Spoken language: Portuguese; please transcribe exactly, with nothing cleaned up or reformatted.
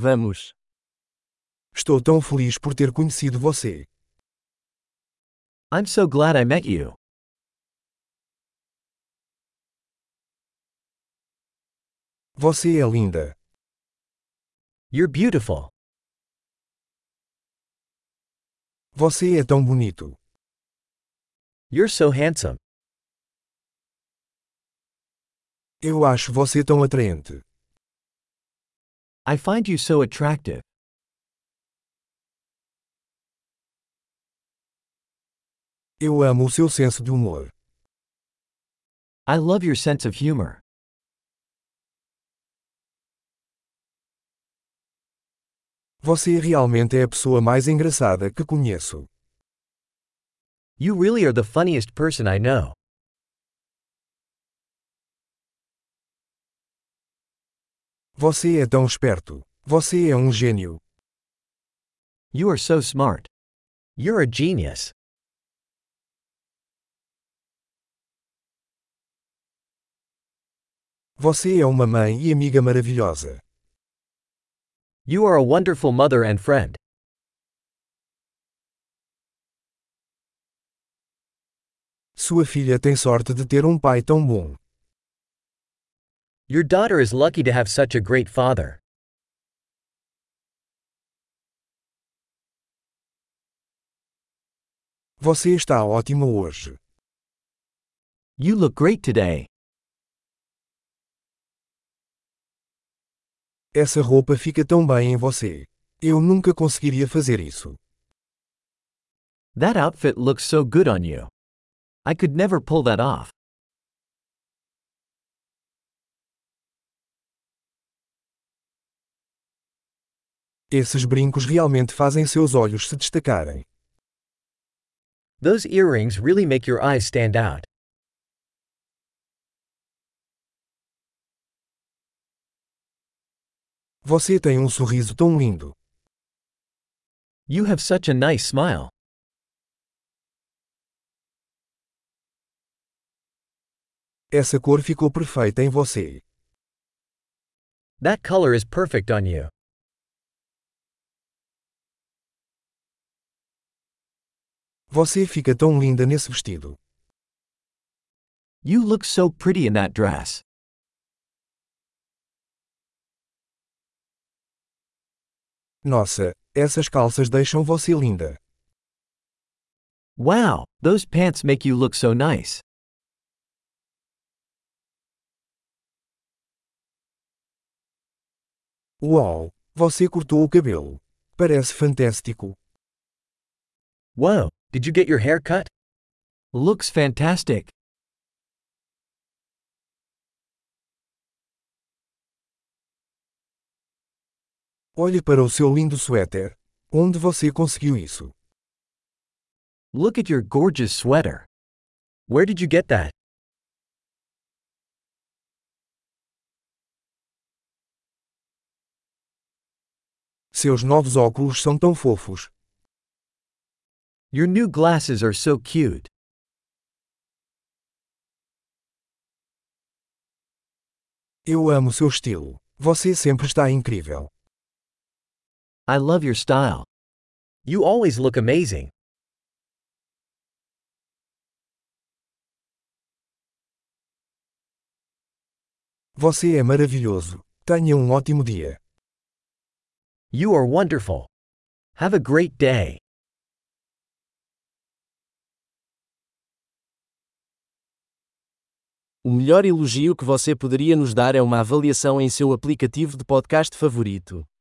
Vamos. Estou tão feliz por ter conhecido você. I'm so glad I met you. Você é linda. You're beautiful. Você é tão bonito. You're so handsome. Eu acho você tão atraente. I find you so attractive. Eu amo o seu senso de humor. I love your sense of humor. Você realmente é a pessoa mais engraçada que conheço. You really are the funniest person I know. Você é tão esperto. Você é um gênio. You are so smart. You're a genius. Você é uma mãe e amiga maravilhosa. You are a wonderful mother and friend. Sua filha tem sorte de ter um pai tão bom. Your daughter is lucky to have such a great father. Você está ótima hoje. You look great today. Essa roupa fica tão bem em você. Eu nunca conseguiria fazer isso. That outfit looks so good on you. I could never pull that off. Esses brincos realmente fazem seus olhos se destacarem. Those earrings really make your eyes stand out. Você tem um sorriso tão lindo. You have such a nice smile. Essa cor ficou perfeita em você. That color is perfect on you. Você fica tão linda nesse vestido. You look so pretty in that dress. Nossa, essas calças deixam você linda. Wow, those pants make you look so nice. Uau, você cortou o cabelo. Parece fantástico. Whoa, did you get your hair cut? Looks fantastic. Olhe para o seu lindo suéter. Onde você conseguiu isso? Look at your gorgeous sweater. Where did you get that? Seus novos óculos são tão fofos. Your new glasses are so cute. Eu amo seu estilo. Você sempre está incrível. I love your style. You always look amazing. Você é maravilhoso. Tenha um ótimo dia. You are wonderful. Have a great day. O melhor elogio que você poderia nos dar é uma avaliação em seu aplicativo de podcast favorito.